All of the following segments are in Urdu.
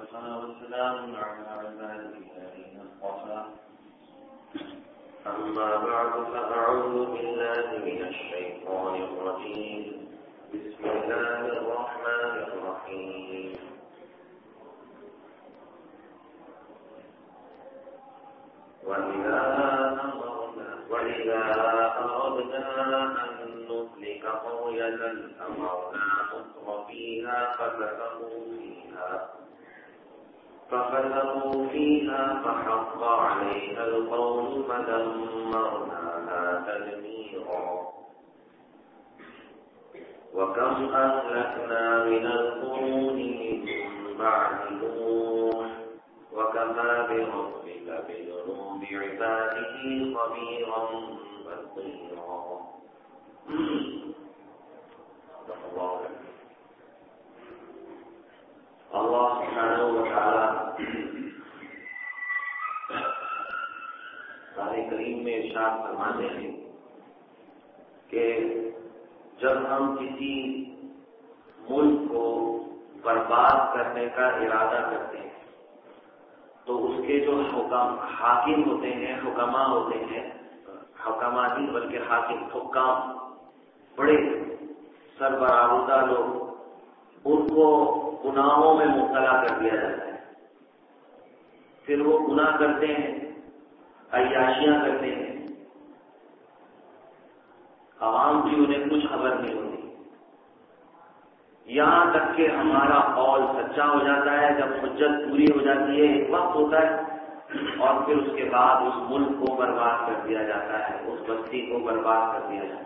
والسلام على عباده الذين اصطفى أما بعد فأعوذ بالله من الشيطان الرجيم بسم الله الرحمن الرحيم وإذا أردنا أن نهلك قرية أمرنا متر فيها ففسقوا فيها فحق عليها القول فدمرناها تدميرا وكم أهلكنا من القرون من بعد نوح وكفى بربك بذنوب عباده خبيرا بصيرا. اللہ سبحانہ و تعالی قرآن کریم میں ارشاد فرماتے ہیں کہ جب ہم کسی ملک کو برباد کرنے کا ارادہ کرتے ہیں تو اس کے جو حاکم ہوتے ہیں، حکما ہوتے ہیں، حکما نہیں بلکہ حاکم، حکام، بڑے سربراہ لوگ، ان کو گناہوں میں مبتلا کر دیا جاتا ہے. پھر وہ گناہ کرتے ہیں، عیاشیاں کرتے ہیں، عوام کی انہیں کچھ خبر نہیں ہوتی، یہاں تک کہ ہمارا قول سچا ہو جاتا ہے. جب حجت پوری ہو جاتی ہے، ایک وقت ہوتا ہے، اور پھر اس کے بعد اس ملک کو برباد کر دیا جاتا ہے، اس بستی کو برباد کر دیا جاتا ہے.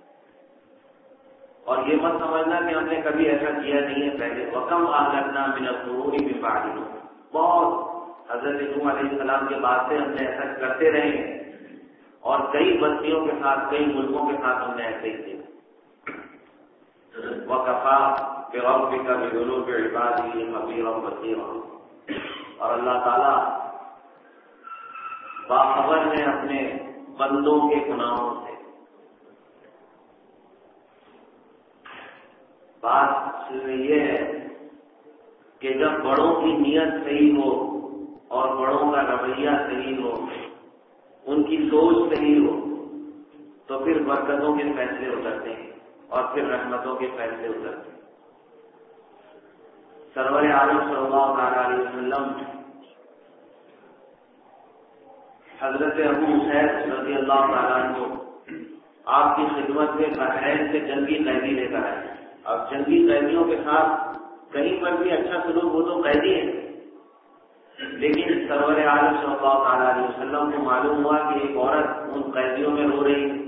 اور یہ مت سمجھنا کہ ہم نے کبھی ایسا کیا نہیں ہے پہلے. وَكَمْ أَهْلَكْنَا مِنَ الْقُرُونِ مِن بَعْدِ نُوحٍ، بہت حضرت نوح علیہ السلام کے بعد سے ہم نے ایسا کرتے رہے ہیں، اور کئی بستیوں کے ساتھ، کئی ملکوں کے ساتھ ہم نے ایسے ہی کیا. وَكَفَى بِرَبِّكَ بِذُنُوبِ عِبَادِهِ خَبِيرًا بَصِيرًا. اور اللہ تعالیٰ باخبر ہے اپنے بندوں کے گناہوں سے. بات یہ ہے کہ جب بڑوں کی نیت صحیح ہو اور بڑوں کا رویہ صحیح ہو، ان کی سوچ صحیح ہو، تو پھر برکتوں کے فیصلے اترتے ہیں اور پھر رحمتوں کے فیصلے اترتے ہیں. سرور عالم صلی اللہ علیہ وسلم حضرت ابو حسین رضی اللہ تعالیٰ عنہ آپ کی خدمت میں بحرین سے جنگی قیدی لے کر آئے. اب جنگی قیدیوں کے ساتھ کہیں پر بھی اچھا سلوک ہو تو قیدی ہے، لیکن سرور عالم صلی اللہ علیہ وسلم کو معلوم ہوا کہ ایک عورت ان قیدیوں میں رو رہی ہے.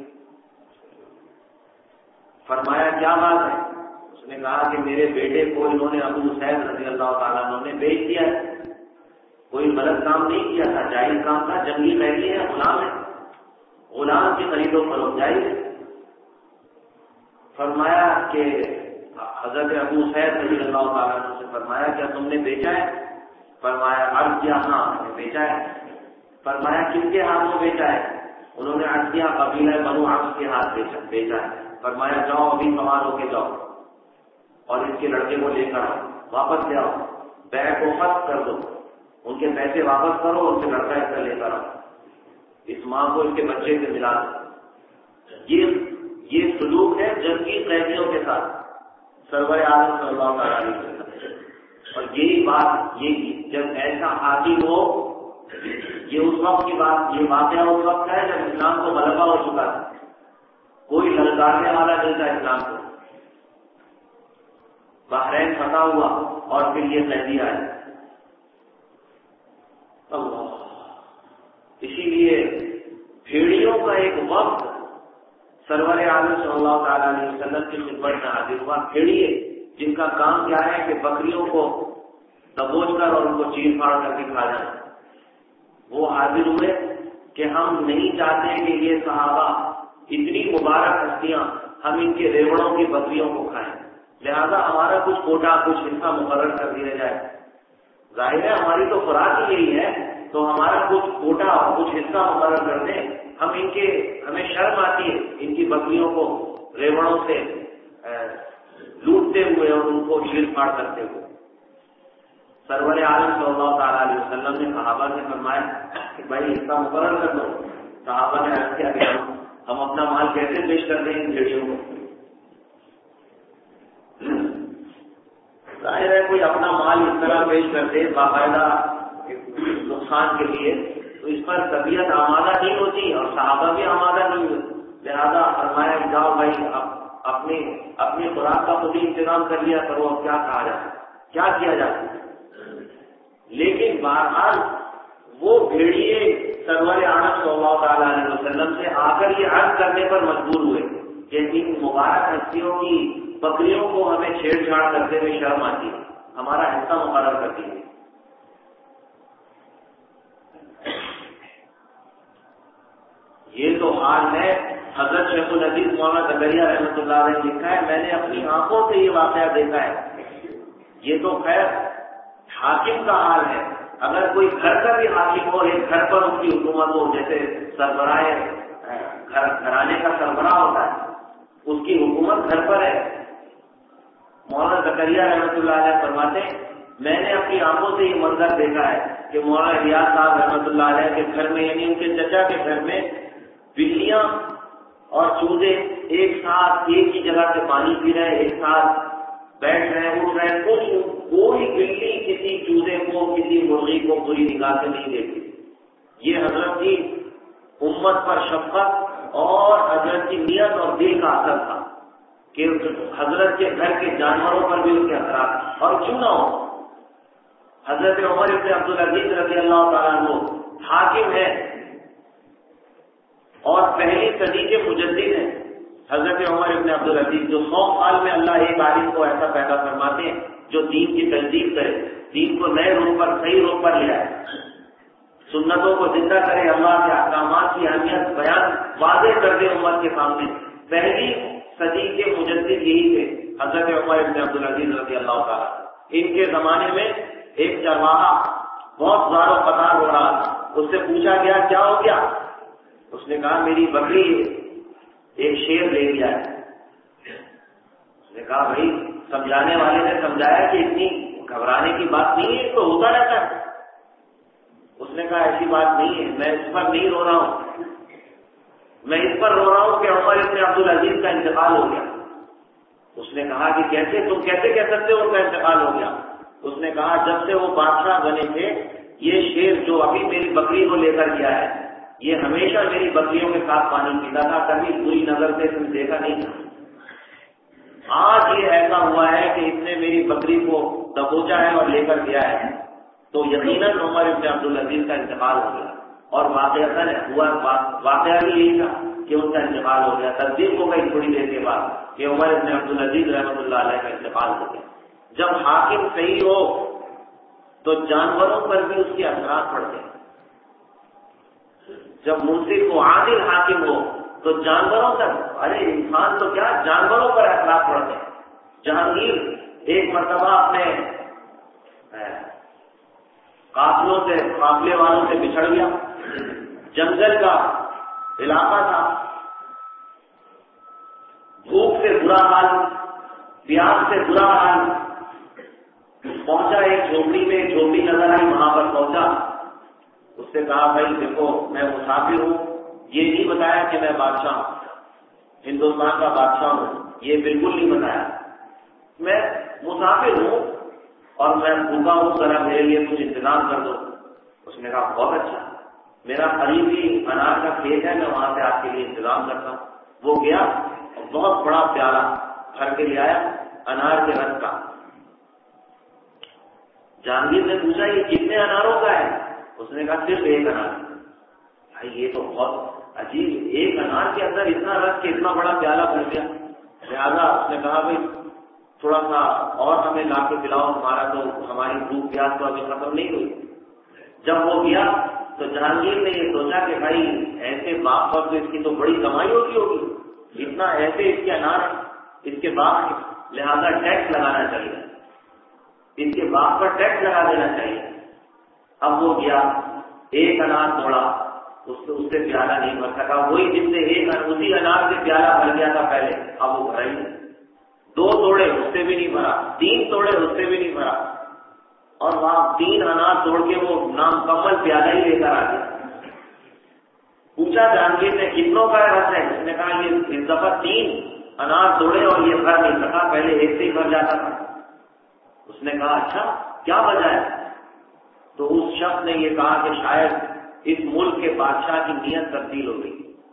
فرمایا کیا بات ہے؟ اس نے کہا کہ میرے بیٹے کو انہوں نے، ابو حسین رضی اللہ تعالیٰ عنہ نے بیچ دیا ہے. کوئی غلط کام نہیں کیا تھا، جائز کام تھا. جنگی قیدی ہے، غلام ہے، غلام کی خرید و فروخت جائز ہے. فرمایا کہ حضرت ابو حسین رضی اللہ تعالیٰ عنہ سے فرمایا کیا تم نے بیچا ہے؟ فرمایا عرض کیا ہاں میں نے بیچا ہے. فرمایا کن کے ہاتھوں بیچا ہے؟ انہوں نے عرض کیا قبیلہ بنو عبس کے ہاتھ بیچا ہے. فرمایا جاؤ ابھی سوار ہو کے جاؤ اور اس کے لڑکے کو لے کر آؤ، واپس لے آؤ، بیع کو ختم کر دو، ان کے پیسے واپس کرو، ان سے لڑکا اس کا لے کر آؤ، اس ماں کو اس کے بچے سے ملا دو. یہ سلوک ہے جنگی قیدیوں کے ساتھ سرور عالم صلی اللہ علیہ وسلم. اور یہی بات، یہ جب ایسا حاکم ہو، یہ اس وقت کی بات، یہ واقعہ اس وقت ہے جب اسلام کو غلبہ ہو چکا تھا، کوئی للکارنے والا نہیں تھا اسلام کو. بحرین فتح ہوا اور پھر یہ قیدی آئے. اللہ، اسی لیے بھیڑیوں کا ایک وقت سرور عالم صلی اللہ تعالیٰ علیہ وسلم کی خدمت میں حاضر ہوا. بھیڑیے جن کا کام کیا ہے کہ بکریوں کو دبوچ کر اور ان کو چیر پھاڑ کر کے کھا جائیں. وہ حاضر ہوئے کہ ہم نہیں چاہتے کہ یہ صحابہ، اتنی مبارک ہستیاں، ہم ان کے ریوڑوں کی بکریوں کو کھائیں، لہذا ہمارا کچھ کوٹا، کچھ حصہ مقرر کر دیا جائے. ظاہر ہے ہماری تو خوراک یہی ہے، تو ہمارا کچھ کوٹا اور کچھ حصہ مقرر کر دیں. ہمیں شرم آتی ہے ان کی بکریوں کو ریوڑوں سے لوٹتے ہوئے اور ان کو چیر پھاڑ کرتے ہوئے. سرور عالم صلی اللہ تعالیٰ علیہ وسلم نے صحابہ سے فرمایا کہ بھائی حصہ مقرر کر دو. صحابہ نے عرض کیا کہ ہم اپنا مال کیسے پیش کر دیں ان بھیڑیوں کو؟ ظاہر ہے کوئی اپنا مال اس طرح پیش کر دے باقاعدہ نقصان کے لیے تو اس پر طبیعت آمادہ نہیں ہوتی اور صحابہ بھی آمادہ نہیں ہوتے. لہٰذا فرمایا جاؤ بھائی اپنی خوراک کا خود ہی انتظام کر لیا کرو. اب کیا کہا جائے, کیا کیا جائے؟ لیکن بہرحال وہ بھیڑیے سرور عالم صلی اللہ تعالیٰ علیہ وسلم سے آ کر یہ عرض کرنے پر مجبور ہوئے کہ ان مبارک ہستیوں کی بکریوں کو ہمیں چھیڑ چھاڑ کرتے ہوئے شرم آتی ہے, ہمارا حصہ مقرر کرتی ہے. یہ تو حال ہے. حضرت شیخ العزیز مولانا زکریا رحمۃ اللہ علیہ نے لکھا ہے میں نے اپنی آنکھوں سے یہ واقعہ دیکھا ہے. یہ تو خیر حاکم کا حال ہے. اگر کوئی گھر کا بھی حاکم ہو, ایک گھر پر اس کی حکومت ہو, جیسے سربراہ گھرانے کا سربراہ ہوتا ہے, اس کی حکومت گھر پر ہے. مولانا زکریا رحمۃ اللہ علیہ فرماتے ہیں میں نے اپنی آنکھوں سے یہ منظر دیکھا ہے کہ مولانا ریاض صاحب رحمۃ اللہ علیہ کے گھر میں یعنی ان کے چچا کے گھر میں بلیاں اور چوزے ایک ساتھ ایک ہی جگہ سے پانی پی رہے ہیں, ایک ساتھ بیٹھ رہے ہیں, اٹھ رہے ہیں. کوئی بلی کسی چوزے کو کسی مرغی کو بری نگاہ سے نہیں دیتی. یہ حضرت کی امت پر شفقت اور حضرت کی نیت اور دل کا اثر تھا کہ حضرت کے گھر کے جانوروں پر بھی اس کے اثرات. اور کیوں نہ ہو, حضرت عمر ابن عبدالعزیز رضی اللہ تعالیٰ عنہ حاکم ہے اور پہلی صدی کے مجدد ہیں. حضرت عمر ابن عبدالعزیز جو 100 سال میں اللہ ایک عالم کو ایسا پیدا فرماتے ہیں جو دین کی تجدید کرے, دین کو نئے روپ پر صحیح روپ پر لے آئے, سنتوں کو زندہ کرے, اللہ کے احکامات کی اہمیت بیان واضح کر دے امت کے سامنے. پہلی صدی کے مجدد یہی تھے حضرت عمر ابن عبدالعزیز رضی اللہ تعالیٰ. ان کے زمانے میں ایک چرواہا بہت زار و قطار ہو رہا تھا. اس سے پوچھا گیا کیا ہو گیا؟ اس نے کہا میری بکری ایک شیر لے گیا ہے. اس نے کہا بھائی سمجھانے والے نے سمجھایا کہ اتنی گھبرانے کی بات نہیں ہے, تو ہوتا رہتا ہے. اس نے کہا ایسی بات نہیں ہے, میں اس پر نہیں رو رہا ہوں, میں اس پر رو رہا ہوں کہ عمر ابن عبدالعزیز کا انتقال ہو گیا. اس نے کہا کہ کیسے, تم کیسے کہہ سکتے ہو ان کا انتقال ہو گیا؟ اس نے کہا جب سے وہ بادشاہ بنے تھے یہ شیر جو ابھی میری بکری کو لے کر گیا ہے یہ ہمیشہ میری بکریوں کے ساتھ پانی پیتا تھا, کبھی بری نظر سے تم دیکھا نہیں تھا. آج یہ ایسا ہوا ہے کہ اس نے میری بکری کو دبوچا ہے اور لے کر گیا ہے, تو یقیناً عمر ابن عبدالعزیز کا انتقال ہو گیا. اور واقعہ بھی یہی تھا کہ ان کا انتقال ہو گیا. تصدیق ہو گئی تھوڑی دیر کے بعد کہ عمر ابن عبدالعزیز رحمۃ اللہ علیہ کا انتقال ہو گیا. جب حاکم صحیح ہو تو جانوروں پر بھی اس کے اثرات پڑتے ہیں. جب منصف و عادل حاکم ہو تو جانوروں تک, ارے انسان تو کیا جانوروں پر اثرات پڑتے ہیں. جہانگیر ایک مرتبہ اپنے قافلے والوں سے بچھڑ گیا. جنگل کا علاقہ تھا, بھوک سے برا حال, پیاس سے برا حال. پہنچا ایک جھوپڑی میں, جھوپڑی نظر آئی, وہاں پر پہنچا. اس سے کہا بھائی دیکھو میں مسافر ہوں, یہ نہیں بتایا کہ میں بادشاہ ہوں, ہندوستان کا بادشاہ ہوں, یہ بالکل نہیں بتایا. میں مسافر ہوں اور میں بھوکا ہوں, ذرا میرے لیے کچھ انتظام کر دو. اس نے کہا بہت اچھا, میرا قریبی انار کا کھیت ہے, میں وہاں سے آپ کے لیے انتظام کرتا ہوں. وہ گیا اور بہت بڑا پیالہ بھر کے لے آیا انار کے رس کا. جہانگیر نے پوچھا یہ کتنے اناروں کا ہے؟ اس نے کہا صرف ایک انار. بھائی یہ تو بہت عجیب, ایک انار کے اندر اتنا رس کہ اتنا بڑا پیالہ بھر گیا. لہٰذا اس نے کہا بھائی تھوڑا سا اور ہمیں لا کے پلاؤ, ہمارا تو ہماری بھوک پیاس تو ابھی ختم نہیں ہوئی. جب وہ گیا تو جہانگیر نے یہ سوچا کہ بھائی ایسے باغ پر تو اس کی تو بڑی کمائی ہوگی, اتنا ایسے اس کے انار اس کے باغ, لہٰذا ٹیکس لگانا چاہیے, اس کے باغ پر ٹیکس لگا دینا چاہیے. اب وہ گیا, ایک انار توڑا, اس سے پیالہ نہیں بھر سکا. وہی جس سے اسی انار سے پیالہ بھر گیا تھا پہلے, اب وہ بھرا ہی نہیں. 2 توڑے, اس سے بھی نہیں بھرا. 3 توڑے, اس سے بھی نہیں بھرا. اور وہاں 3 انار توڑ کے وہ نامکمل پیالہ ہی لے کر آ گیا. پوچھا جہانگیر نے کتنوں کا رس ہے؟ اس نے کہا یہ اس دفعہ 3 انار توڑے اور یہ بھر نہیں سکا، پہلے ایک سے ہی بھر جاتا تھا. اس نے کہا اچھا کیا وجہ ہے؟ تو اس شخص نے یہ کہا کہ شاید اس ملک کے بادشاہ کی نیت تبدیل ہو گئی.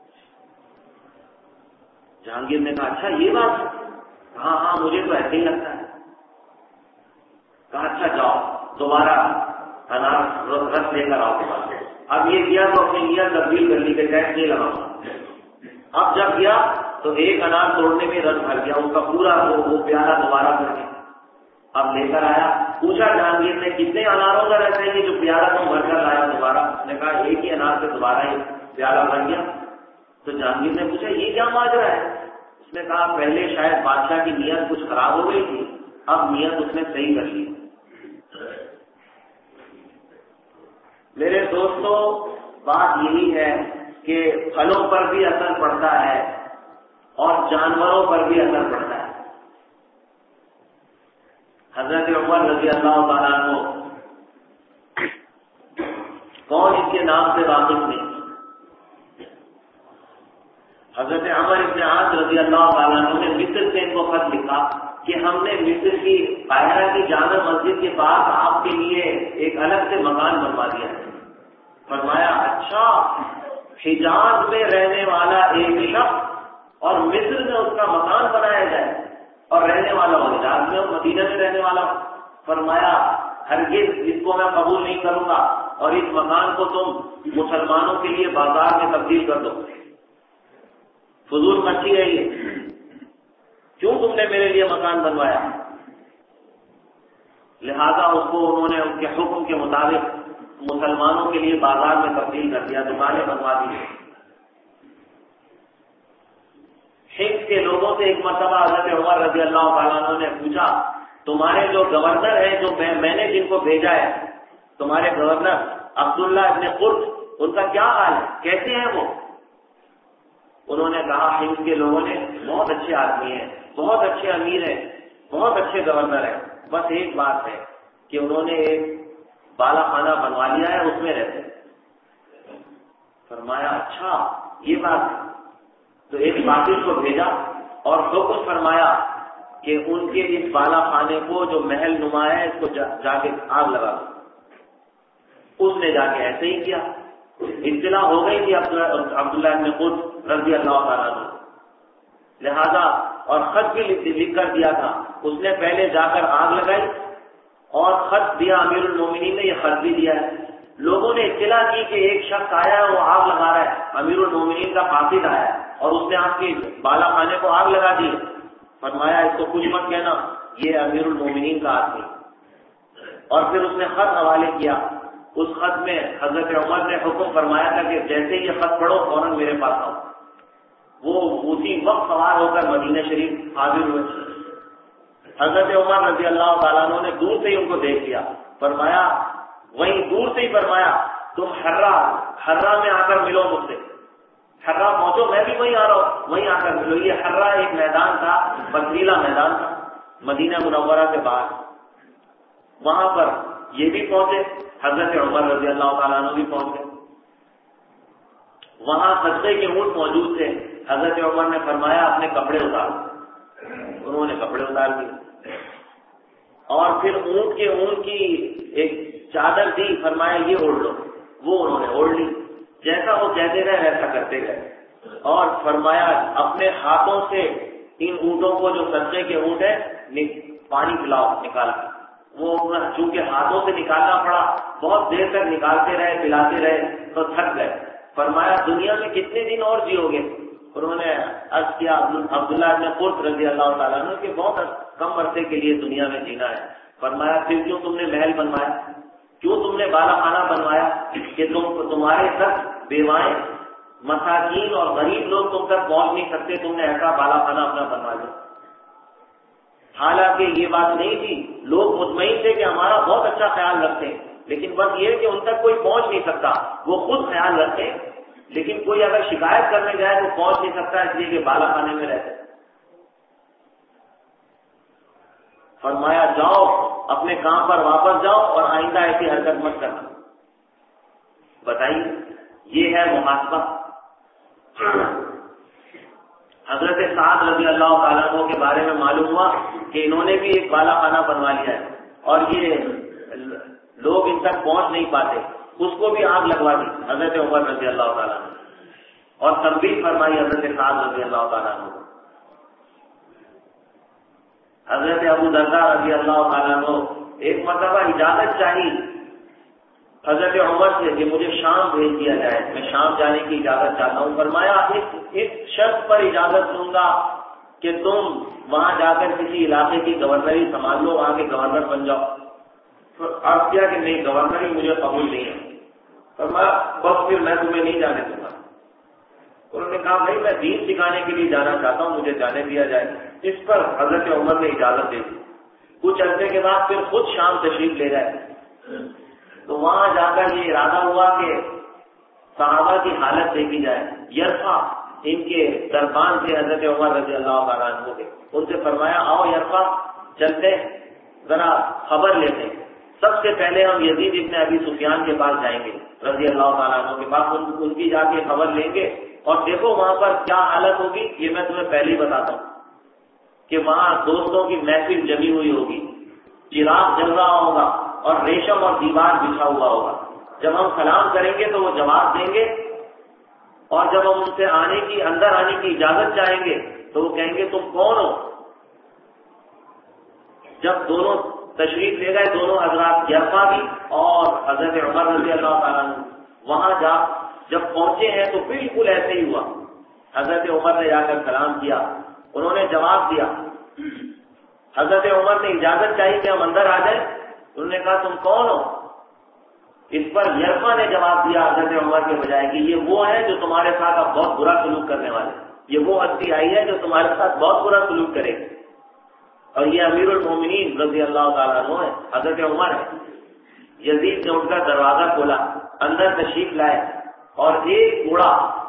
جہانگیر نے کہا اچھا یہ بات ہے؟ ہاں ہاں مجھے تو ایسے ہی لگتا ہے. کہا اچھا جاؤ دوبارہ انار رس لے کر آؤ کے پاس. اب یہ گیا تو اپنی نیت تبدیل کر لی کہ ٹیکس نہیں لگاؤں. اب جب گیا تو ایک انار توڑنے میں رس بھر گیا، اس کا پورا وہ پیالہ دوبارہ بھر گیا. اب لے کر آیا، پوچھا جہانگیر نے کتنے اناروں کا رس ہے یہ جو پیالہ تم بھر کر لایا دوبارہ؟ اس نے کہا ایک ہی انار سے دوبارہ یہ پیالہ بھر گیا. تو جہانگیر نے پوچھا یہ کیا ماجرا ہے؟ اس نے کہا پہلے شاید بادشاہ کی نیت کچھ خراب ہو گئی تھی، اب نیت اس نے صحیح کر لی. میرے دوستوں بات یہی ہے کہ پھلوں پر بھی اثر پڑتا ہے اور جانوروں پر بھی اثر پڑتا ہے. حضرت عمر رضی اللہ تعالیٰ عنہ کون اس کے نام سے واقف نہیں؟ حضرت عمر ابن عاص رضی اللہ تعالیٰ عنہ نے مصر سے ان کو خط لکھا کہ ہم نے مصر کی قاہرہ کی جامع مسجد کے پاس آپ کے لیے ایک الگ سے مکان بنوا دیا ہے. فرمایا اچھا، حجاز میں رہنے والا ایک شخص اور مصر میں اس کا مکان بنایا جائے اور رہنے والا ہو حجاز میں اور مدینہ میں رہنے والا ہو. فرمایا ہرگز اس کو میں قبول نہیں کروں گا اور اس مکان کو تم مسلمانوں کے لیے بازار میں تبدیل کر دو. فضول مچی ہے یہ، کیوں تم نے میرے لیے مکان بنوایا؟ لہذا اس کو انہوں نے ان کے حکم کے مطابق مسلمانوں کے لیے بازار میں تبدیل کر دیا، دکانیں بنوا دی. حمص کے لوگوں سے ایک مرتبہ حضرت عمر رضی اللہ تعالیٰ عنہ نے پوچھا تمہارے جو گورنر ہیں جو میں نے جن کو بھیجا ہے، تمہارے گورنر عبداللہ ابن قرط، ان کا کیا حال ہے، کیسے ہیں وہ؟ انہوں نے کہا حمص کے لوگوں نے بہت اچھے آدمی ہیں، بہت اچھے امیر ہیں، بہت اچھے گورنر ہیں، بس ایک بات ہے کہ انہوں نے ایک بالا خانہ بنوا لیا ہے، اس میں رہتے. فرمایا اچھا یہ بات ہے. تو ایک باقی کو بھیجا اور حکم فرمایا کہ ان کے اس بالا خانے کو جو محل نما ہے اس کو جا کے آگ لگا دو. اس نے جا کے ایسے ہی کیا. اطلاع ہو گئی تھی عبداللہ ابن قرط رضی اللہ تعالیٰ عنہ، لہذا اور خط بھی لکھ کر دیا تھا. اس نے پہلے جا کر آگ لگائی اور خط دیا، امیر المومنین نے یہ خط بھی دیا ہے. لوگوں نے اطلاع کی کہ ایک شخص آیا ہے وہ آگ لگا رہا ہے، امیر المومنین کا قاصد آیا ہے اور اس نے آپ کی بالا خانے کو آگ لگا دی. فرمایا اس کو کچھ مت کہنا، یہ امیر المومنین کا آدمی. اور پھر اس نے خط حوالے کیا. اس خط میں حضرت عمر نے حکم فرمایا تھا کہ جیسے ہی یہ خط پڑھو فوراً میرے پاس آؤ. وہ اسی وقت سوار ہو کر مدینہ شریف حاضر ہوئے. حضرت عمر رضی اللہ تعالیٰ عنہ نے دور سے ہی ان کو دیکھ لیا. فرمایا وہیں دور سے ہی فرمایا تم حرہ میں آ کر ملو مجھ سے. حرہ پہنچو، میں بھی وہیں آ رہا ہوں، وہیں آ کر ملو. یہ حرہ ایک میدان تھا، پتھریلا میدان تھا مدینہ منورہ کے بعد. وہاں پر یہ بھی پہنچے، حضرت عمر رضی اللہ تعالیٰ عنہ بھی پہنچ گئے. وہاں صدقے کے اونٹ موجود تھے. حضرت عمر نے فرمایا اپنے کپڑے اتار. انہوں نے کپڑے اتار دیے اور پھر اونٹ کی ایک چادر دی. فرمایا یہ اوڑھ لو. وہ انہوں نے اوڑھ لی. جیسا وہ کہتے گئے ویسا کرتے گئے اور فرمایا اپنے ہاتھوں سے ان اونٹوں کو جو صدقے کے اونٹ ہیں پانی پلاؤ نکال کے. وہ چونکہ ہاتھوں سے نکالنا پڑا، بہت دیر تک نکالتے رہے پلاتے رہے تو تھک گئے. فرمایا دنیا میں کتنے دن اور جیو گے؟ انہوں نے عرض کیا عبداللہ ابن قرط رضی اللہ تعالیٰ عنہ کہ بہت کم عرصے کے لیے دنیا میں جینا ہے. فرمایا پھر کیوں تم نے محل بنوایا، کیوں تم نے بالا خانہ بنوایا کہ تمہارے تک بیوائیں مساکین اور غریب لوگ تم تک پہنچ نہیں سکتے، تم نے ایسا بالا خانہ اپنا بنوا لیا. حالانکہ یہ بات نہیں تھی، لوگ مطمئن تھے کہ ہمارا بہت اچھا خیال رکھتے ہیں، لیکن بس یہ کہ ان تک کوئی پہنچ نہیں سکتا. وہ خود خیال رکھتے لیکن کوئی اگر شکایت کرنے جائے تو پہنچ نہیں سکتا، اس لیے کہ بالا خانے میں رہتے. فرمایا جاؤ اپنے کام پر واپس جاؤ اور آئندہ ایسی حرکت مت کرنا. بتائیے یہ ہے محاسبہ. حضرت سعد رضی اللہ تعالیٰ عنہ کے بارے میں معلوم ہوا کہ انہوں نے بھی ایک بالا خانہ بنوا لیا ہے اور یہ لوگ ان تک پہنچ نہیں پاتے. اس کو بھی آگ لگوا دی حضرت عمر رضی اللہ تعالیٰ عنہ اور تنبیہ فرمائی حضرت سعد رضی اللہ تعالیٰ عنہ. حضرت ابو درداء رضی اللہ تعالیٰ عنہ ایک مرتبہ اجازت چاہی حضرت عمر سے کہ مجھے شام بھیج دیا جائے, میں شام جانے کی اجازت چاہتا ہوں. فرمایا اس شرط پر اجازت دوں گا کہ تم وہاں جا کر کسی علاقے کی گورنری سنبھال لو, وہاں کے گورنر بن جاؤ. عرض کیا کہ نہیں گورنری مجھے قبول نہیں ہے. فرمایا بس پھر میں تمہیں نہیں جانے دوں گا. انہوں نے کہا بھائی میں دین سکھانے کے لیے جانا چاہتا ہوں, مجھے جانے دیا جائے. اس پر حضرت عمر نے اجازت دے دی. کچھ عرصے کے بعد پھر خود شام تشریف لے گئے. تو وہاں جا کر یہ ارادہ ہوا کہ صحابہ کی حالت دیکھی جائے. یرفا ان کے دربان سے حضرت عمر رضی اللہ تعالیٰ عنہ کے, ان سے فرمایا آؤ یرفا چلتے ذرا خبر لیتے. سب سے پہلے ہم یزید ابن ابی سفیان کے پاس جائیں گے رضی اللہ تعالیٰ عنہ کے پاس, ان کی جا کے خبر لیں گے اور دیکھو وہاں پر کیا حالت ہوگی. یہ میں تمہیں پہلے ہی بتاتا ہوں کہ وہاں دوستوں کی محفل جمی ہوئی ہوگی, چراغ جل رہا ہوگا اور ریشم اور دیوار بچھا ہوا ہوگا. جب ہم سلام کریں گے تو وہ جواب دیں گے اور جب ہم ان سے اندر آنے کی اجازت چاہیں گے تو وہ کہیں گے تم کون ہو. جب دونوں تشریف لے گئے دونوں حضرات یرفا بھی اور حضرت عمر رضی اللہ تعالیٰ عنہ, وہاں جب پہنچے ہیں تو بالکل ایسے ہی ہوا. حضرت عمر نے جا کر سلام کیا, انہوں نے جواب دیا. حضرت عمر نے اجازت چاہی کہ ہم اندر آ جائیں. انہوں نے کہا تم کون ہو. اس پر یرفا نے جواب دیا حضرت عمر کے بجائے کہ یہ وہ ہے جو تمہارے ساتھ اب بہت برا سلوک کرنے والے, یہ وہ ہستی آئی ہے جو تمہارے ساتھ بہت برا سلوک کرے گی. اور یہ امیر المومنین رضی اللہ تعالیٰ عنہ ہے, حضرت عمر ہے. یزید نے ان کا دروازہ کھولا, اندر تشریف لائے اور ایک گھوڑا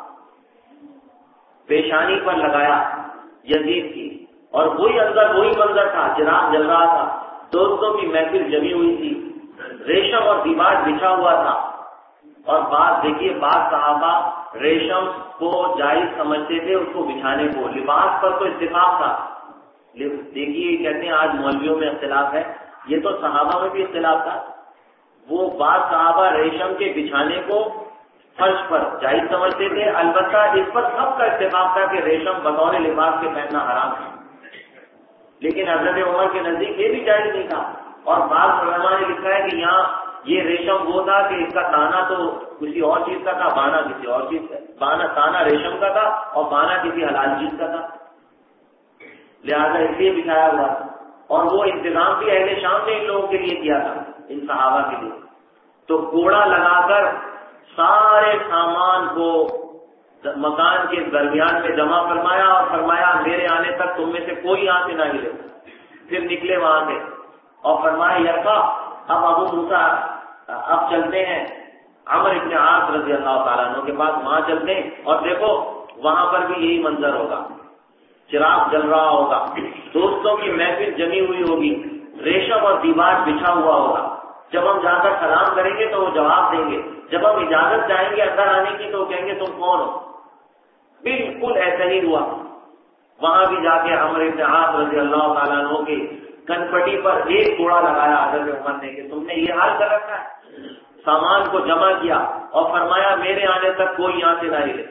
پیشانی پر لگایا یزید کی, اور وہی منظر تھا, چراغ جل رہا تھا, دوستوں کی محفل جمی ہوئی تھی, ریشم اور دیوار بچھا ہوا تھا. اور بعض صحابہ ریشم کو جائز سمجھتے تھے اس کو بچھانے کو, لباس پر تو اتفاق تھا. دیکھیے کہتے ہیں آج مولویوں میں اختلاف ہے, یہ تو صحابہ میں بھی اختلاف تھا. وہ بعض صحابہ ریشم کے بچھانے کو فرش پر جائز سمجھتے تھے, البتہ اس پر سب کا اتفاق تھا کہ ریشم بطور لباس کے پہننا حرام ہے. لیکن حضرت عمر کے نزدیک یہ بھی جائز نہیں تھا. اور بعض علماء نے لکھا ہے کہ یہاں یہ ریشم وہ تھا کہ اس کا تانا تو کسی اور چیز کا تھا, بانا کسی اور چیز کا, تانا ریشم کا تھا اور بانا کسی حلال چیز کا تھا, لہذا اس لیے بچھایا ہوا. اور وہ انتظام بھی اہل شام نے ان لوگوں کے لیے کیا تھا, ان صحابہ کے لیے. تو کوڑا لگا کر سارے سامان کو مکان کے درمیان میں جمع فرمایا اور فرمایا میرے آنے تک تم میں سے کوئی یہاں سے نہ ہلے. پھر نکلے وہاں سے اور فرمایا یرفا اب ابو موسیٰ اب چلتے ہیں عمر ابن عاص رضی اللہ تعالیٰ عنہ کے پاس, وہاں چلتے ہیں اور دیکھو وہاں پر بھی یہی منظر ہوگا, چراغ جل رہا ہوگا, دوستوں کی محفل جمی ہوئی ہوگی, ریشم اور دیوار بچھا ہوا ہوگا. جب ہم جا کر سلام کریں گے تو وہ جواب دیں گے, جب ہم اجازت چاہیں گے اندر آنے کی تو وہ کہیں گے تم کون ہو. بالکل ایسا ہی ہوا. وہاں بھی جا کے عمر بن عاص رضی اللہ تعالیٰ عنہ کی کنپٹی پر ایک کوڑا لگایا حضرت عمر نے کہ تم نے یہ حال کر رکھا ہے. سامان کو جمع کیا اور فرمایا میرے آنے تک کوئی یہاں سے نہ ہلے.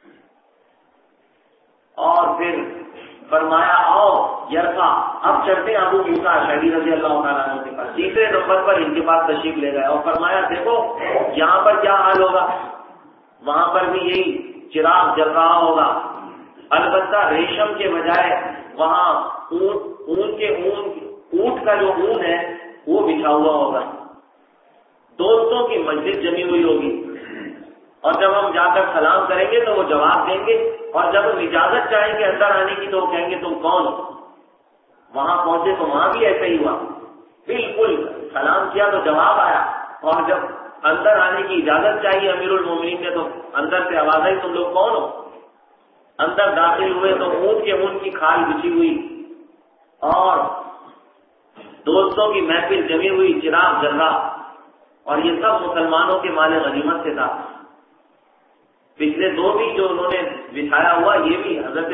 اور پھر فرمایا آؤ یرفا اب چلتے ہیں ابو موسیٰ اشعری رضی اللہ تعالیٰ عنہ کے پاس. تیسرے نمبر پر ان کے پاس تشریف لے گئے اور فرمایا دیکھو یہاں پر کیا حال ہوگا. وہاں پر بھی یہی چراغ جل رہا ہوگا, البتہ ریشم کے بجائے وہاں اونٹ کا جو اون ہے وہ بچھا ہوا ہوگا. دوستوں کی مجلس جمی ہوئی ہوگی اور جب ہم جا کر سلام کریں گے تو وہ جواب دیں گے اور جب ہم اجازت چاہیں گے اندر آنے کی تو وہ کہیں گے تم کون. وہاں پہنچے تو وہاں بھی ایسا ہی ہوا, بالکل سلام کیا تو جواب آیا اور جب اندر آنے کی اجازت چاہیے امیر المومنین نے تو اندر سے آواز آئی تم لوگ کون ہو. اندر داخل ہوئے تو اونٹ کے اون کی کھال بچھی ہوئی اور دوستوں کی محفل جمی ہوئی، چراغ جل رہا، اور یہ سب مسلمانوں کے مال غنیمت سے تھا۔ پچھلے دو بھی جو انہوں نے بچھایا ہوا، یہ بھی حضرت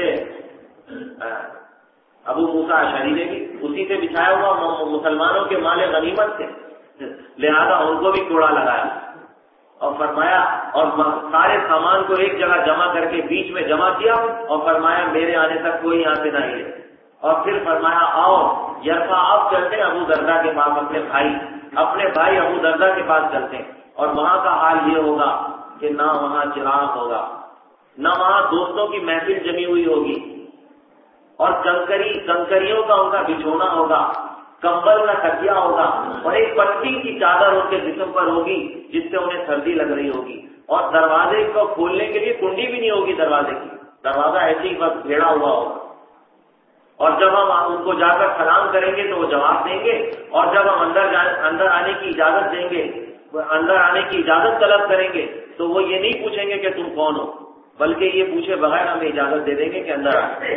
ابو موسیٰ اشعری نے بھی اسی سے بچھایا ہوا مسلمانوں کے مال غنیمت سے، لہذا ان کو بھی کوڑا لگایا اور فرمایا، اور سارے سامان کو ایک جگہ جمع کر کے بیچ میں جمع کیا اور فرمایا میرے آنے تک کوئی یہاں سے نہ ہلے، اور پھر فرمایا آؤ یرفا، آپ چلتے ہیں ابو درداء کے پاس، اپنے بھائی ابو درداء کے پاس چلتے ہیں، اور وہاں کا حال یہ ہوگا کہ نہ وہاں چراغ ہوگا، نہ وہاں دوستوں کی محفل جمی ہوئی ہوگی، اور کنکریوں کا ان کا بچھونا ہوگا، کمبل کا تکیا ہوگا، اور ایک پتلی کی چادر ان کے جسم پر ہوگی جس سے انہیں سردی لگ رہی ہوگی، اور دروازے کو کھولنے کے لیے کنڈی بھی نہیں ہوگی دروازے کی، دروازہ ایسے ہی بس بھیڑا ہوا ہوگا، اور جب ہم ان کو جا کر سلام کریں گے تو وہ جواب دیں گے، اور جب ہم اندر آنے کی اجازت دیں گے، اندر آنے کی اجازت طلب کریں گے تو وہ یہ نہیں پوچھیں گے کہ تم کون ہو، بلکہ یہ پوچھے بغیر ہمیں اجازت دے دیں گے کہ اندر آئے۔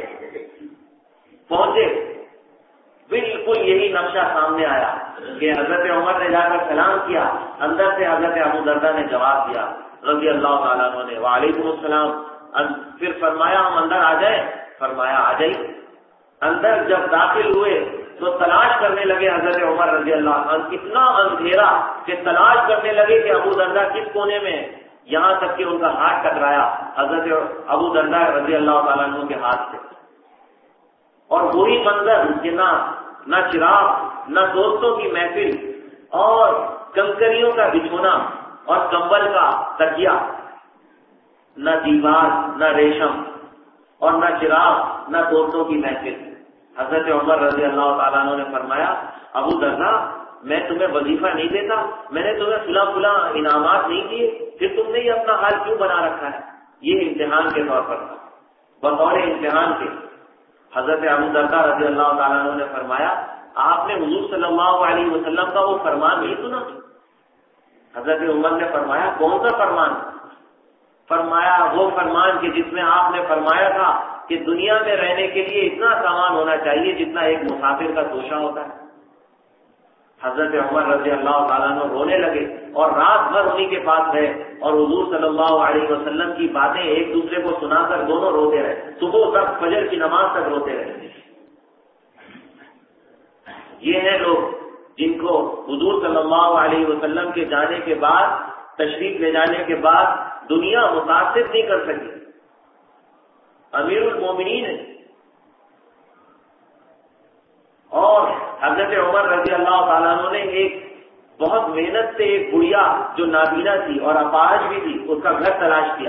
پہنچے، بالکل یہی نقشہ سامنے آیا کہ حضرت عمر نے جا کر سلام کیا، اندر سے حضرت ابو درداء نے جواب دیا رضی اللہ تعالیٰ عنہ نے، وعلیکم السلام۔ پھر فرمایا ہم اندر آ جائیں، فرمایا آ جائیے۔ اندر جب داخل ہوئے تو تلاش کرنے لگے حضرت عمر رضی اللہ عنہ، اتنا اندھیرا کہ تلاش کرنے لگے کہ ابو درداء کس کونے میں، یہاں تک کہ ان کا ہاتھ ٹکرایا حضرت ابو درداء رضی اللہ تعالیٰ عنہ کے ہاتھ سے، اور وہی منظر کہ نہ چراغ، نہ دوستوں کی محفل، اور کنکریوں کا بچھونا اور کمبل کا تکیا، نہ دیوار، نہ ریشم، اور نہ چراغ، نہ دوستوں کی محفل۔ حضرت عمر رضی اللہ تعالیٰ عنہ نے فرمایا ابو درداء میں تمہیں وظیفہ نہیں دیتا، میں نے تمہیں فلاں انعامات نہیں دیے، پھر تم نے یہ اپنا حال کیوں بنا رکھا ہے؟ یہ امتحان کے طور پر تھا، بطور امتحان کے۔ حضرت ابو درداء رضی اللہ تعالیٰ عنہ نے فرمایا آپ نے حضور صلی اللہ علیہ وسلم کا وہ فرمان نہیں سنا؟ حضرت عمر نے فرمایا کون سا فرمان؟ فرمایا وہ فرمان کہ جس میں آپ نے فرمایا تھا کہ دنیا میں رہنے کے لیے اتنا سامان ہونا چاہیے جتنا ایک مسافر کا توشہ ہوتا ہے۔ حضرت عمر رضی اللہ تعالیٰ عنہ رونے لگے اور رات بھر انہی کے پاس رہے، اور حضور صلی اللہ علیہ وسلم کی باتیں ایک دوسرے کو سنا کر دونوں روتے رہے، صبح تک فجر کی نماز تک روتے رہے۔ یہ ہیں لوگ جن کو حضور صلی اللہ علیہ وسلم کے جانے کے بعد، تشریف لے جانے کے بعد دنیا متاثر نہیں کر سکی۔ امیر المومنین ہے، اور حضرت عمر رضی اللہ تعالیٰ عنہ نے ایک بہت محنت سے ایک گڑیا جو نابینا تھی اور اپاہج بھی تھی، اس کا گھر تلاش کیا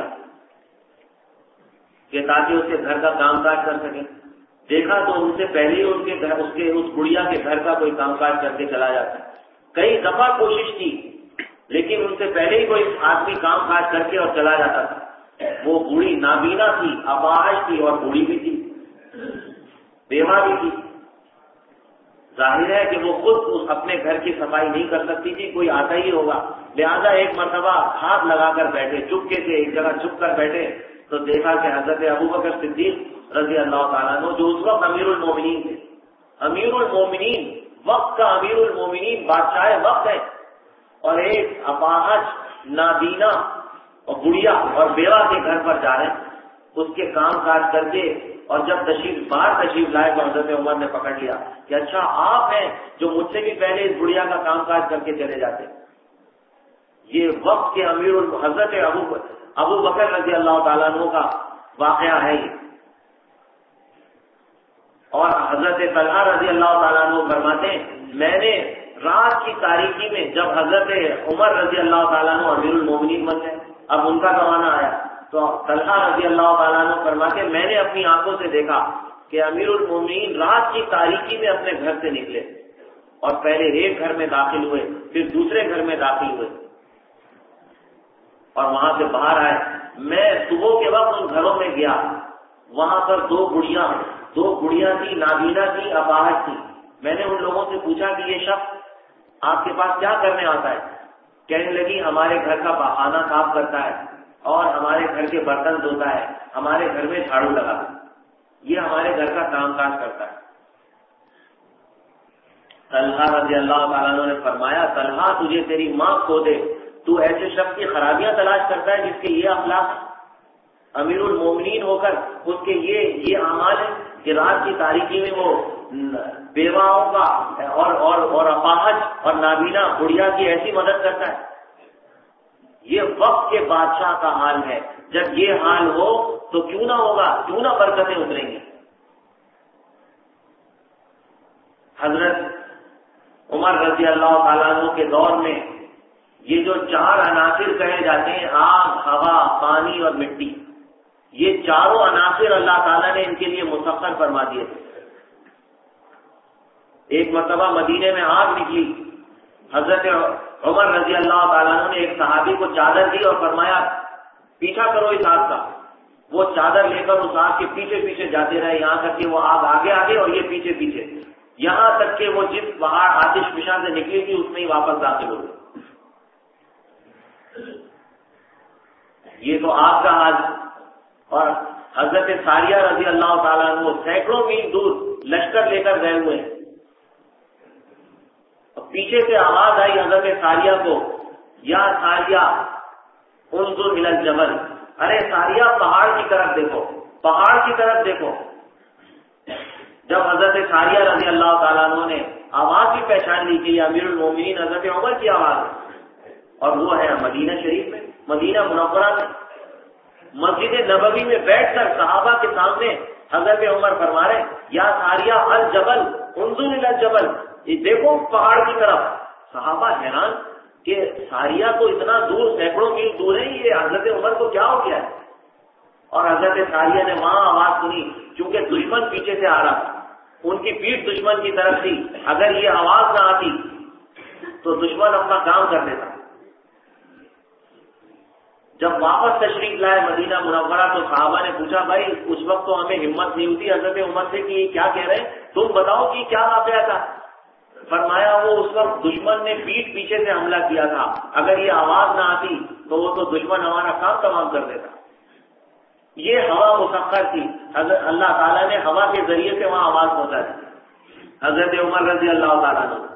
کہ تاکہ اس کے گھر کا کام کاج کر سکے۔ دیکھا تو ان سے پہلے ہی ان کے گھر، اس گڑیا کے گھر کا کوئی کام کاج کر کے چلا جاتا ہے۔ کئی دفعہ کوشش کی لیکن ان سے پہلے ہی کوئی آدمی کام کاج کر کے اور چلا جاتا تھا۔ وہ بوڑھی نابینا تھی، اپاہج تھی، اور بوڑھی بھی تھی، بیوہ بھی تھی۔ ظاہر ہے کہ وہ خود اپنے گھر کی صفائی نہیں کر سکتی تھی، کوئی آتا ہی ہوگا، لہذا ایک مرتبہ ہاتھ لگا کر بیٹھے، چپکے سے ایک جگہ چھپ کر بیٹھے تو دیکھا کہ حضرت ابو بکر صدیق رضی اللہ تعالیٰ عنہ جو اس وقت امیر المومنین تھے، امیر المومنین، وقت کا امیر المومنین، بادشاہ وقت ہے، اور ایک اپاہج، نابینا اور بڑھیا اور بیوہ کے گھر پر جا رہے ہیں اس کے کام کاج کر کے، اور جب تشریف لائے تو حضرت عمر نے پکڑ لیا کہ اچھا آپ ہیں جو مجھ سے بھی پہلے اس بڑھیا کا کام کاج کر کے چلے جاتے۔ یہ وقت کے امیر حضرت ابو بکر رضی اللہ تعالیٰ عنہ کا واقعہ ہے یہ۔ اور حضرت طلحہ رضی اللہ تعالیٰ عنہ فرماتے ہیں میں نے رات کی تاریکی میں جب حضرت عمر رضی اللہ تعالیٰ عنہ امیر المومنین بن گئے، اب ان کا زمانہ آیا، تو طلحہ رضی اللہ تعالیٰ عنہ فرماتے ہیں میں نے اپنی آنکھوں سے دیکھا کہ امیر المومنین رات کی تاریکی میں اپنے گھر سے نکلے اور پہلے ایک گھر میں داخل ہوئے، پھر دوسرے گھر میں داخل ہوئے اور وہاں سے باہر آئے۔ میں صبح کے وقت ان گھروں میں گیا، وہاں پر دو گڑیاں تھی، نابینا تھی، اپاہج تھی۔ میں نے ان لوگوں سے پوچھا کہ یہ شخص آپ کے پاس کیا کرنے آتا ہے؟ کہنے لگی ہمارے گھر کا خانہ صاف کرتا ہے اور ہمارے گھر کے برتن دھوتا ہے، ہمارے گھر میں جھاڑو لگاتا ہے، یہ ہمارے گھر کا کام کاج کرتا ہے۔ طلحہ رضی اللہ تعالیٰ عنہ نے فرمایا طلحہ تجھے تیری ماں کھو دے، تو ایسے شخص کی خرابیاں تلاش کرتا ہے جس کے یہ اخلاق ہیں؟ امیر المومنین ہو کر اس کے یہ اعمال ہیں کہ رات کی تاریکی میں وہ بیواؤں کا اور اپاہج اور نابینا بڑھیا کی ایسی مدد کرتا ہے۔ یہ وقت کے بادشاہ کا حال ہے، جب یہ حال ہو تو کیوں نہ ہوگا، کیوں نہ برکتیں اتریں گی۔ حضرت عمر رضی اللہ تعالیٰ عنہ کے دور میں یہ جو 4 عناصر کہے جاتے ہیں، آگ، ہوا، پانی اور مٹی، یہ چاروں عناصر اللہ تعالیٰ نے ان کے لیے مسخر فرما دیے تھے۔ ایک مرتبہ مدینے میں آگ نکلی، حضرت عمر رضی اللہ تعالیٰ عنہ نے ایک صحابی کو چادر دی اور فرمایا پیچھا کرو اس آگ کا۔ وہ چادر لے کر اس آگ کے پیچھے پیچھے جاتے رہے، یہاں تک کہ وہ آگ آگے آگے اور یہ پیچھے پیچھے، یہاں تک کہ وہ جس پہاڑ آتش فشاں سے نکلی تھی اس میں ہی واپس داخل ہو گئی۔ یہ تو آگ کا حال۔ اور حضرت ساریہ رضی اللہ تعالیٰ عنہ سینکڑوں میل دور لشکر لے کر گئے ہوئے ہیں، پیچھے سے آواز آئی حضرت ساریہ کو، یا ساریہ انظر الی الجبل، ارے ساریہ پہاڑ کی طرف دیکھو، پہاڑ کی طرف دیکھو۔ جب حضرت ساریہ رضی اللہ تعالیٰ عنہ نے آواز بھی پہچان لی کہ یہ امیر المومنین حضرت عمر کی آواز ہے، اور وہ ہے مدینہ شریف میں، مدینہ منورہ میں، مسجد نبوی میں بیٹھ کر صحابہ کے سامنے حضرت عمر فرما رہے یا ساریہ الجبل انظر الی الجبل، یہ دیکھو پہاڑ کی طرف۔ صحابہ حیران کہ ساریہ تو اتنا دور، سینکڑوں میل دور ہے، یہ حضرت عمر کو کیا ہو گیا ہے؟ اور حضرت ساریہ نے وہاں آواز سنی، چونکہ دشمن پیچھے سے آ رہا تھا، ان کی پیٹھ دشمن کی طرف تھی، اگر یہ آواز نہ آتی تو دشمن اپنا کام کر دیتا۔ جب واپس تشریف لائے مدینہ منورہ تو صحابہ نے پوچھا بھائی اس وقت تو ہمیں ہمت نہیں ہوتی حضرت عمر سے کہ یہ کیا کہہ رہے ہیں، تم بتاؤ کہ کیا واقعہ تھا؟ فرمایا وہ اس وقت دشمن نے پیٹھ پیچھے سے حملہ کیا تھا، اگر یہ آواز نہ آتی تو وہ تو دشمن ہمارا کام تمام کر دیتا۔ یہ ہوا مسخر تھی، حضرت اللہ تعالیٰ نے ہوا کے ذریعے سے وہاں آواز پہنچا دی حضرت عمر رضی اللہ تعالیٰ عنہ۔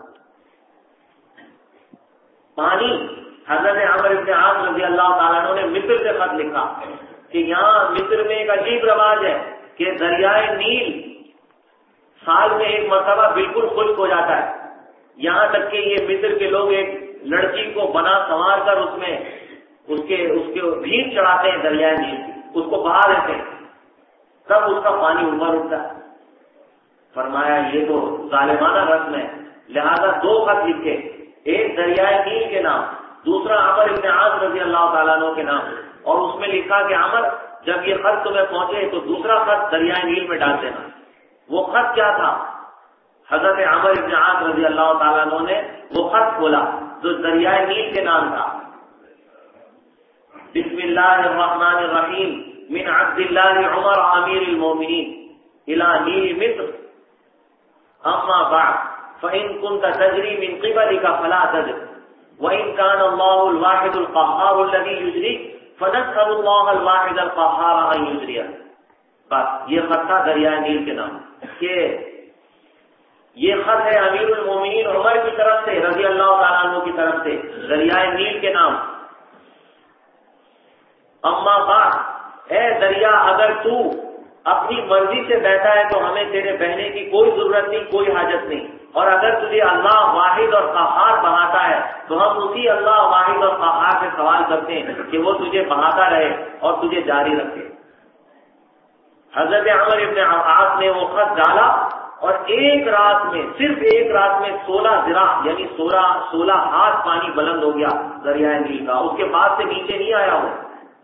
پانی، حضرت عمرو بن عاص رضی اللہ تعالیٰ عنہ نے مصر سے خط لکھا کہ یہاں مصر میں ایک عجیب رواج ہے کہ دریائے نیل سال میں ایک مرتبہ بالکل خشک ہو جاتا ہے، یہاں تک کہ یہ مصر کے لوگ ایک لڑکی کو بنا سنوار کر اس میں اس کے بھیڑ چڑھاتے ہیں دریائے نیل کی، اس کو بہا دیتے ہیں، تب اس کا پانی اوپر اٹھتا ہے۔ فرمایا یہ تو ظالمانہ رسم ہے، لہذا 2 خط لکھے، ایک دریائے نیل کے نام، دوسرا عمر بن عاص رضی اللہ تعالیٰ عنہ کے نام، اور اس میں لکھا کہ عمر جب یہ خط تمہیں پہنچے تو دوسرا خط دریائے نیل میں ڈال دینا۔ وہ خط کیا تھا؟ حضرت عمر بن عاص رضی اللہ تعالیٰ عنہ نے وہ خط کھولا جو دریائے نیل کے نام تھا، بسم اللہ الرحمن الرحیم من عبد اللہ عمر امیر المومنین الى نیل مصر اما بعد فإن كنت تجری من قبلك فلا تجر وإن كان الله الواحد القهار الذي يجريك فنسأل الله الواحد القهار أن يجريه۔ بس یہ خط تھا دریائے نیل کے نام، کہ یہ خط ہے امیر المومنین عمر کی طرف سے رضی اللہ تعالیٰ عنہ کی طرف سے دریائے نیل کے نام۔ اما بعد، اے دریا اگر تو اپنی مرضی سے بہتا ہے تو ہمیں تیرے بہنے کی کوئی ضرورت نہیں، کوئی حاجت نہیں، اور اگر تجھے اللہ واحد اور قہار بہاتا ہے تو ہم اسی اللہ واحد اور قہار سے سوال کرتے ہیں کہ وہ تجھے بہاتا رہے اور تجھے جاری رکھے۔ حضرت عمر بن عاص نے وہ خط ڈالا اور ایک رات میں، صرف ایک رات میں 16 ذراع یعنی 16 ہاتھ پانی بلند ہو گیا دریائے نیل کا، اس کے بعد سے نیچے نہیں آیا ہو۔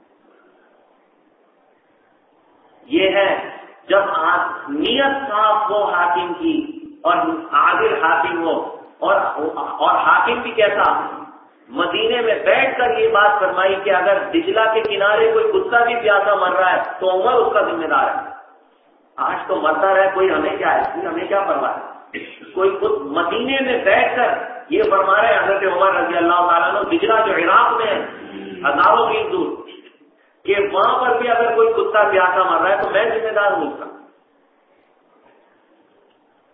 یہ ہے جب نیت صاف ہو حاکم کی اور عادل حاکم ہو، اور حاکم بھی کیسا، مدینے میں بیٹھ کر یہ بات فرمائی کہ اگر دجلہ کے کنارے کوئی کتا بھی پیاسا مر رہا ہے تو عمر اس کا ذمہ دار ہے۔ آج تو مرتا رہے کوئی، ہمیں کیا ہے، ہمیں کیا پرواہ ہے، کوئی خود مدینے میں بیٹھ کر یہ فرما رہے حضرت عمر رضی اللہ تعالیٰ عنہ، دجلہ جو عراق میں ہے ہزاروں میل دور، کہ وہاں پر بھی اگر کوئی کتا پیاسا مر رہا ہے تو میں ذمہ دار ہوں اس کا۔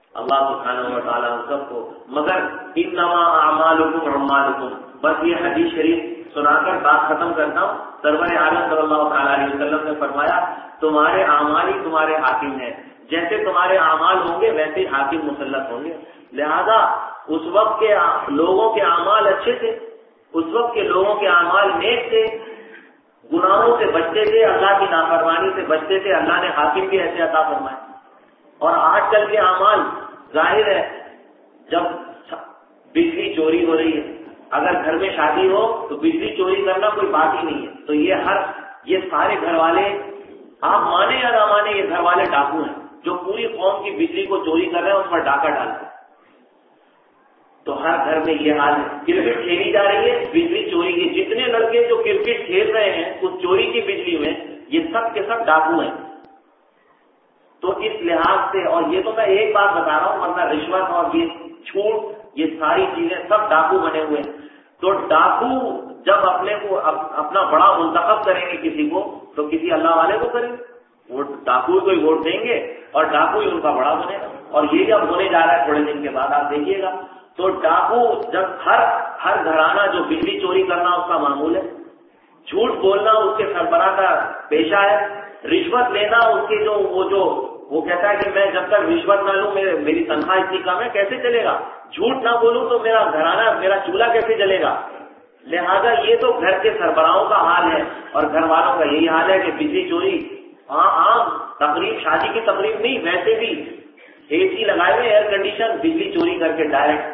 اللہ سبحانہ و تعالیٰ ہم سب کو، مگر انما اعمالکم اعمالکم، بس یہ حدیث شریف سنا کر بات ختم کرتا ہوں۔ سرور عالم صلی اللہ تعالیٰ علیہ وسلم نے فرمایا تمہارے اعمال ہی تمہارے حاکم ہیں، جیسے تمہارے اعمال ہوں گے ویسے حاکم مسلط ہوں گے۔ لہذا اس وقت کے لوگوں کے اعمال اچھے تھے، اس وقت کے لوگوں کے اعمال نیک تھے، گناہوں سے بچتے تھے، اللہ کی نافرمانی سے بچتے تھے، اللہ نے حاکم بھی ایسے عطا فرمائے۔ اور آج کل کے اعمال ظاہر ہے، جب بجلی چوری ہو رہی ہے، اگر گھر میں شادی ہو تو بجلی چوری کرنا کوئی بات ہی نہیں ہے، تو یہ سارے گھر والے، آپ مانے یا نہ مانے، یہ گھر والے ڈاکو ہیں جو پوری قوم کی بجلی کو چوری کر رہے ہیں، اس پر ڈاکہ ڈالتے ہیں۔ تو ہر گھر میں یہ حال ہے، کرکٹ کھیلی جا رہی ہے، بجلی چوری کی، جتنے لڑکے جو کرکٹ کھیل رہے ہیں اس چوری کی بجلی میں، یہ سب کے سب ڈاکو ہیں۔ تو اس لحاظ سے، اور یہ تو میں ایک بات بتا رہا ہوں، ورنہ رشوت اور یہ چھوٹ، یہ ساری چیزیں سب ڈاکو بنے ہوئے ہیں۔ تو ڈاکو جب اپنا بڑا منتخب کریں گے کسی کو، تو کسی اللہ والے کو کریں گے، وہ ڈاکو کو ہی ووٹ دیں گے اور ڈاکو ہی ان کا بڑا بنے گا۔ اور یہ جب ہونے جا رہا ہے تھوڑے دن کے بعد، آپ دیکھیے گا، تو ڈاکو جب ہر گھرانہ جو بجلی چوری کرنا اس کا معمول ہے، جھوٹ بولنا اس کے سربراہ کا پیشہ ہے، رشوت لینا اس کے وہ کہتا ہے کہ میں جب تک رشوت نہ لوں میری تنخواہ اتنی کم ہے، کیسے چلے گا، جھوٹ نہ بولوں تو میرا گھرانہ، میرا چولہا کیسے جلے گا۔ لہذا یہ تو گھر کے سربراہوں کا حال ہے، اور گھر والوں کا یہی حال ہے کہ بجلی چوری عام تقریب، شادی کی تقریب نہیں، ویسے بھی اے سی لگائے ہوئے، ایئر کنڈیشن، بجلی چوری کر کے ڈائریکٹ،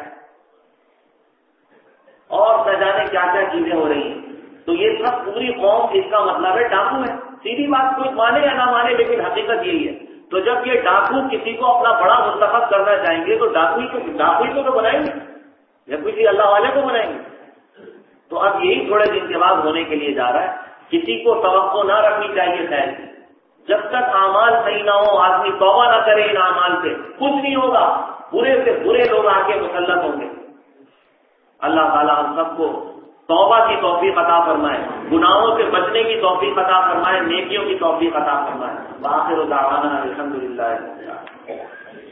اور نہ جانے کیا کیا چیزیں ہو رہی ہیں۔ تو یہ سب پوری قوم، اس کا مطلب ہے ڈاکو ہے۔ سیدھی بات، کوئی مانے یا نہ مانے، لیکن حقیقت یہی ہے۔ تو جب یہ ڈاکو کسی کو اپنا بڑا منتخب کرنا چاہیں گے، تو ڈاکو ہی کو تو بنائیں گے، یا کسی اللہ والے کو بنائیں گے۔ تو اب یہی تھوڑے دن کے بعد ہونے کے لیے جا رہا ہے۔ کسی کو توقع نہ رکھنی چاہیے خیر کی، جب تک اعمال صحیح نہ ہو، آدمی توبہ نہ کرے ان اعمال سے، کچھ نہیں ہوگا، برے سے برے لوگ آ کے مسلط ہوں گے۔ اللہ تعالیٰ ہم سب کو توبہ کی توفیق عطا فرمائے، گناہوں سے بچنے کی توفیق عطا فرمائے، نیکیوں کی توفیق عطا فرمائے۔ بآخر دعوانا الحمدللہ۔